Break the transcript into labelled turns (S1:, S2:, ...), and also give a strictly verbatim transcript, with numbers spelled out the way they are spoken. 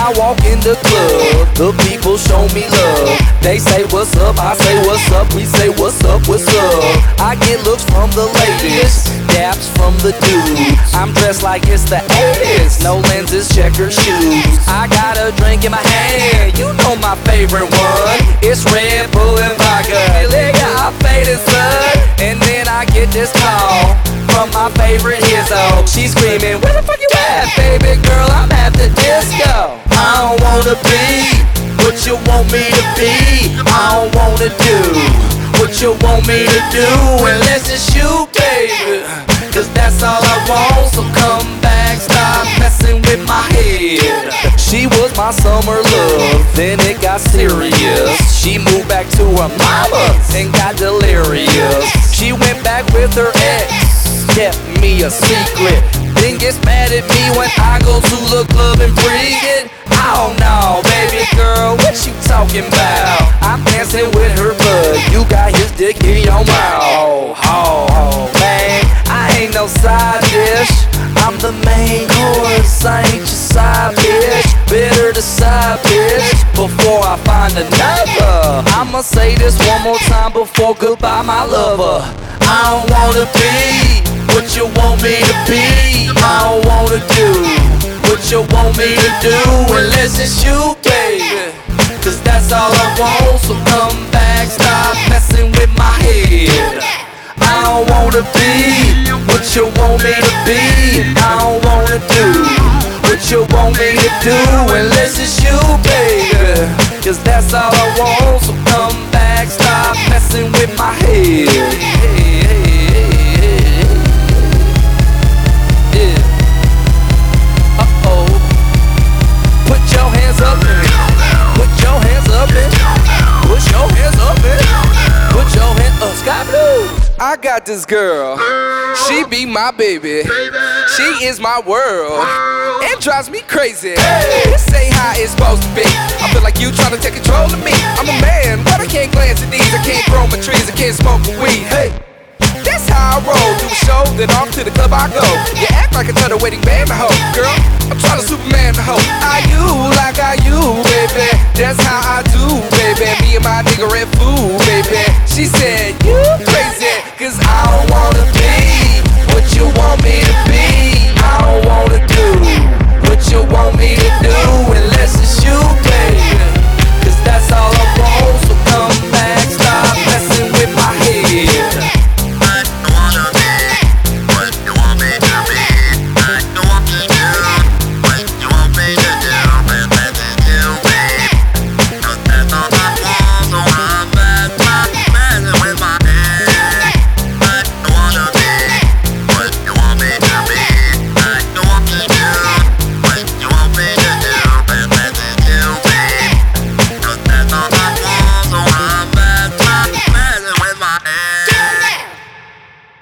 S1: I walk in the club, the people show me love. They say what's up, I say what's up, we say what's up, what's up. I get looks from the ladies, daps from the dudes. I'm dressed like it's the eighties, no lenses, checker shoes. I got a drink in my hand, you know my favorite one. It's Red Bull and vodka, nigga, I faded son. And then I get this call from my favorite hizzo. She's screaming, where the fuck you at, baby girl? I'm at the disco. I don't wanna be what you want me to be. I don't wanna do what you want me to do unless it's you, baby. Cause that's all I want, so come back, stop messing with my head. She was my summer love, then it got serious. She moved back to her mama and got delirious. She went back with her ex, kept me a secret, then gets mad at me when I go to the club and bring it. Oh no, baby girl, what you talking about? I'm dancing with her bud, you got his dick in your mouth. Oh, oh, oh, man, I ain't no side dish, I'm the main course, I ain't your side bitch. Better decide, bitch, before I find another. I'ma say this one more time before goodbye, my lover. I don't wanna be what you want me to be. I don't wanna do what you want me to do unless it's you, baby. Cause that's all I want, so come back, stop messing with my head. I don't wanna be what you want me to be. I don't wanna do what you want me to do unless it's you, baby. Cause that's all I want, so come back, stop messing with my head. I got this girl, she be my baby, she is my world, it drives me crazy. This ain't how it's supposed to be, I feel like you trying to take control of me. I'm a man, but I can't glance at these, I can't grow my trees, I can't smoke my weed. Hey, that's how I roll, do a show, then off to the club I go. You act like a turtle waiting band to hoe, girl, I'm trying to Superman the hoe. I you like I you, baby, that's how I do, baby. Me and my nigga Red Food, baby. She said